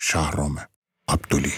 Shahrome Abduli.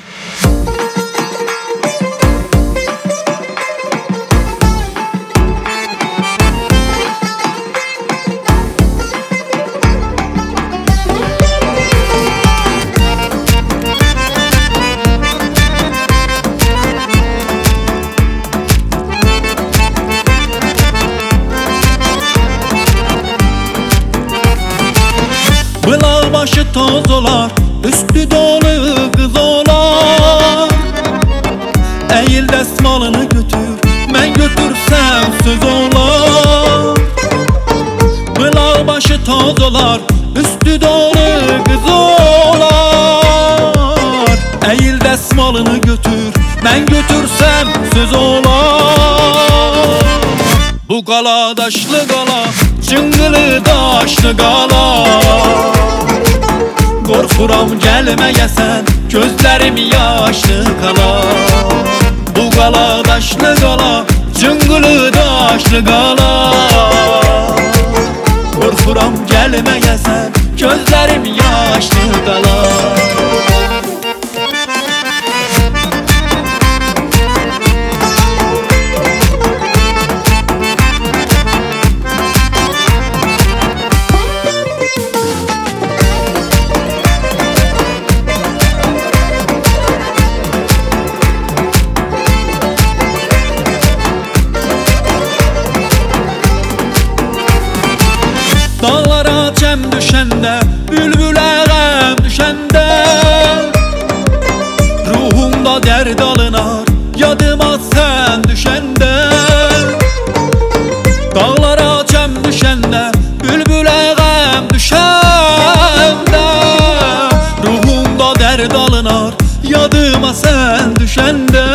Bılağı başı toz olar, üstü dolu kız olar. Eğil desmalını götür, ben götürsem söz olar. Bılağı başı toz olar, üstü dolu kız olar. Eğil desmalını götür, ben götürsem söz olar. Bu qala daşlı qala, cıngılı daşlı qala. Qorxuram gəlməyəsən, gözlərim yaşlı qala. Bu qala daşlı qala, cıngılı daşlı qala. Qorxuram gəlməyəsən, gözlərim yaşlı qala. Dağlara çəm düşəndə, bülbülə qəm düşəndə, ruhumda dərd alınar, yadıma sən düşəndə. Dağlara çəm düşəndə, bülbülə qəm düşəndə, ruhumda dərd alınar, yadıma sən düşəndə.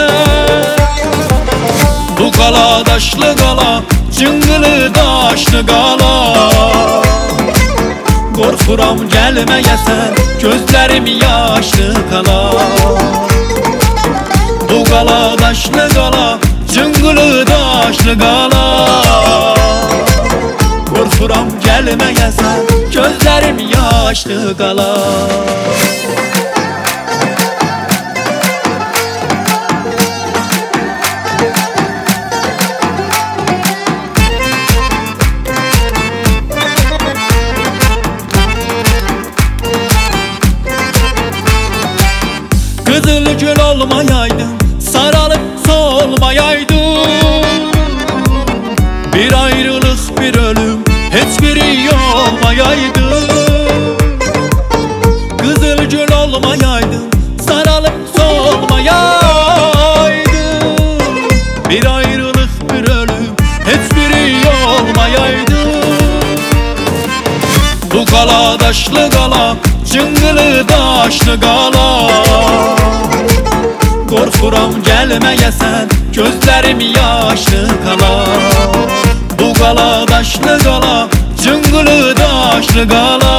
Bu qala daşlı qala, cıngılı daşlı qala. Qorxuram gəlməyəsən, gözlərim yaşlı qala. Bu qala daşlı qala, cıngılı daşlı qala. Qorxuram gəlməyəsən, gözlərim yaşlı qala. Kızıl gül olmayaydın, saralıp solmayaydın. Bir ayrılık bir ölüm, hiçbiri olmayaydı. Kızıl gül olmayaydın, saralıp solmayaydın. Bir ayrılık bir ölüm, hiçbiri olmayaydı. Bu qala daşlı qala, cıngılı daşlı qala. Qorxuram gəlməyəsən, gözlərim yaşlı qala. Bu qala daşlı qala, cıngılı daşlı qala.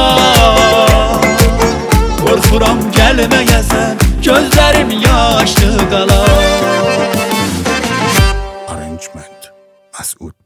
Qorxuram gəlməyəsən, gözlərim yaşlı qala. Arrangement Mas'ud